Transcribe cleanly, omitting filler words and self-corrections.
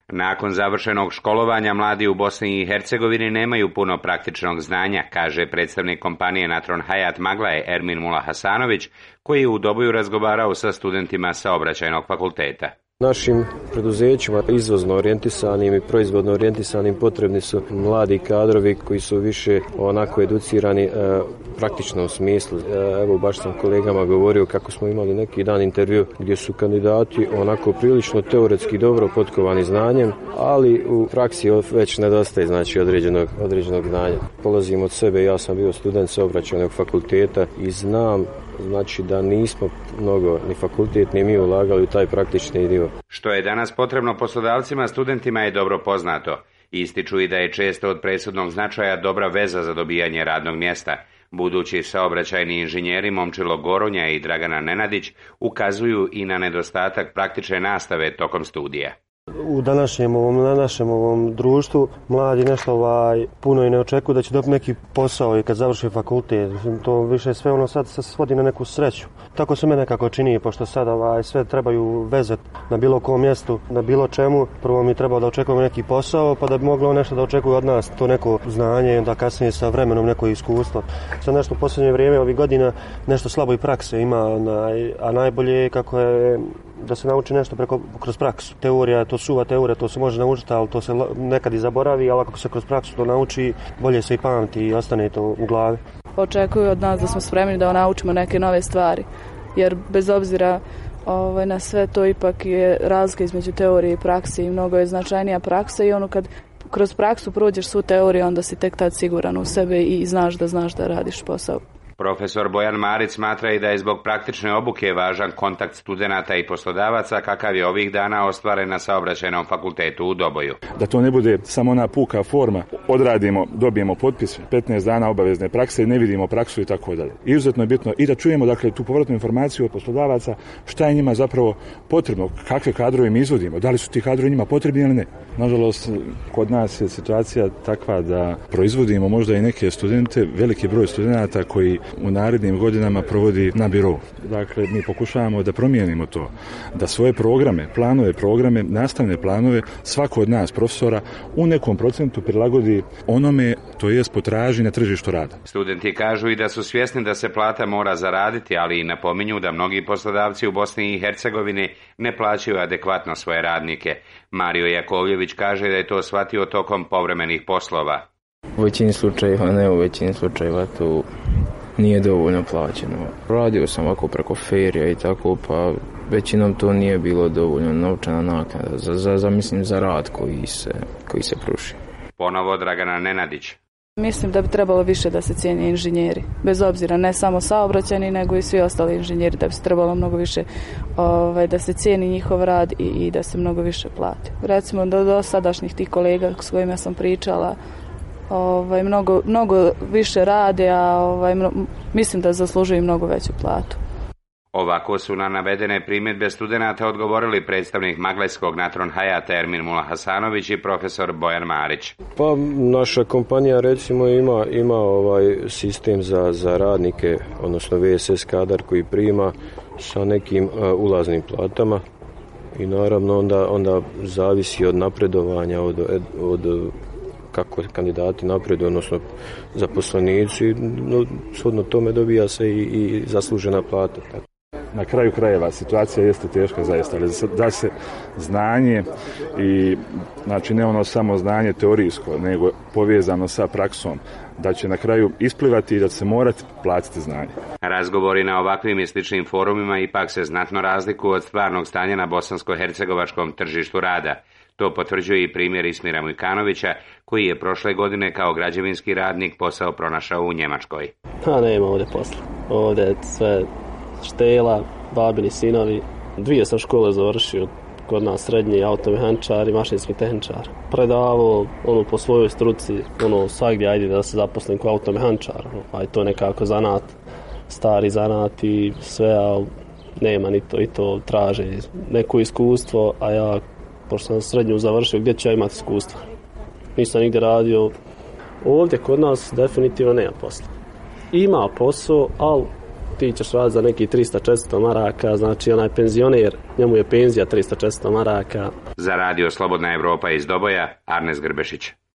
Nakon završenog školovanja mladi u Bosni i Hercegovini nemaju puno praktičnog znanja, kaže predstavnik kompanije Natron Hayat Maglaje Ermin Mula Hasanović, koji je u Doboju razgovarao sa studentima Saobraćajnog fakulteta. Našim preduzećima izvozno orijentisanim i proizvodno orijentisanim potrebni su mladi kadrovi koji su više onako educirani u praktičnom smislu. Evo baš sam kolegama govorio kako smo imali neki dan intervju gdje su kandidati onako prilično teoretski dobro potkovani znanjem, ali u praksi već nedostaje znači određenog znanja. Polazim od sebe, ja sam bio student Saobraćajnog fakulteta i znam znači da nismo mnogo ni fakultet ni mi ulagali u taj praktični dio. Što je danas potrebno poslodavcima, studentima je dobro poznato. Ističu i da je često od presudnog značaja dobra veza za dobijanje radnog mjesta. Budući saobraćajni inženjeri Momčilo Goronja i Dragana Nenadić ukazuju i na nedostatak praktične nastave tokom studija. U na našem ovom društvu mladi nešto puno i ne očekuju da će dobiti neki posao i kad završi fakultet. To više sve ono sad se svodi na neku sreću. Tako se mene nekako čini, pošto sad sve trebaju vezati na bilo kom mjestu, na bilo čemu. Prvo mi treba da očekujemo neki posao, pa da bi moglo nešto da očekuju od nas, to neko znanje i onda kasnije sa vremenom neko iskustvo. Sad nešto u posljednje vrijeme, ovih godina, nešto slabo i prakse ima, a najbolje je kako je da se nauči nešto kroz praksu. Teorija, to suva teorija, to se može naučiti, ali to se nekad i zaboravi, ali ako se kroz praksu to nauči, bolje se i pamti i ostane to u glavi. Očekuju od nas da smo spremni da naučimo neke nove stvari, jer bez obzira na sve to ipak je razlika između teorije i prakse i mnogo je značajnija praksa i ono kad kroz praksu prođeš svu teoriju, onda si tek tad siguran u sebe i znaš da radiš posao. Profesor Bojan Marić smatra i da je zbog praktične obuke važan kontakt studenata i poslodavaca kakav je ovih dana ostvaren na Saobraćajnom fakultetu u Doboju. Da to ne bude samo ona puka forma, odradimo, dobijemo potpis, 15 dana obavezne prakse i ne vidimo praksu i tako dalje. Izuzetno je bitno i da čujemo dakle tu povratnu informaciju od poslodavaca šta je njima zapravo potrebno, kakve kadrove mi izvodimo, da li su ti kadrovi njima potrebni ili ne. Nažalost, kod nas je situacija takva da proizvodimo možda i neke studente, veliki broj studenata koji u narednim godinama provodi na birou. Dakle, mi pokušavamo da promijenimo to, da svoje programe, nastavne planove, svako od nas, profesora, u nekom procentu prilagodi onome, to jest potraži na tržištu rada. Studenti kažu i da su svjesni da se plata mora zaraditi, ali i napominju da mnogi poslodavci u Bosni i Hercegovini ne plaćaju adekvatno svoje radnike. Mario Jakovljević kaže da je to shvatio tokom povremenih poslova. U većini slučajeva, ne u većini slučajeva, to nije dovoljno plaćeno. Radio sam ovako preko ferija i tako, pa većinom to nije bilo dovoljno novčana naknada za rad koji se pruži. Ponovo Dragana Nenadić. Mislim da bi trebalo više da se cijene inženjeri, bez obzira ne samo saobraćajni, nego i svi ostali inženjeri, da bi se trebalo mnogo više da se cijeni njihov rad i da se mnogo više plati. Recimo do sadašnjih tih kolega s kojima sam pričala, mnogo više rade, a mislim da zaslužuju mnogo veću platu. Ovako su na navedene primjedbe studenata odgovorili predstavnik Maglajskog Natron Hayata Ermin Mula Hasanović i profesor Bojan Marić. Pa naša kompanija recimo ima sistem za radnike, odnosno VSS kadar koji prima sa nekim ulaznim platama i naravno onda zavisi od napredovanja, od kako kandidati napreduju, odnosno zaposlenici, shodno tome dobija se i zaslužena plata. Na kraju krajeva situacija jeste teška zaista, ali da se znanje i znači ne ono samo znanje teorijsko, nego povezano sa praksom, da će na kraju isplivati i da će se morati platiti znanje. Razgovori na ovakvim i sličnim forumima ipak se znatno razlikuju od stvarnog stanja na bosansko-hercegovačkom tržištu rada. To potvrđuje i primjer Ismira Mujkanovića, koji je prošle godine kao građevinski radnik posao pronašao u Njemačkoj. Nema ovdje posla. Ovdje je sve štela, babini sinovi. 2 sam škole završio, kod nas srednji automehaničar i mašinski tehničar. Predavao po svojoj struci, svagdje ajde da se zaposlim kao automehaničar. To je nekako zanat, stari zanat i sve, ali nema ni to i to traže neko iskustvo, a ja pošto sam srednju završio, gdje ću ja imati iskustva? Nisam nigdje radio. Ovdje kod nas definitivno nema posla. Ima posao, ali ti ćeš raditi za neki 300-400 maraka, znači onaj penzioner, njemu je penzija 300-400 maraka. Za radio Slobodna Evropa iz Doboja, Arnes Grbešić.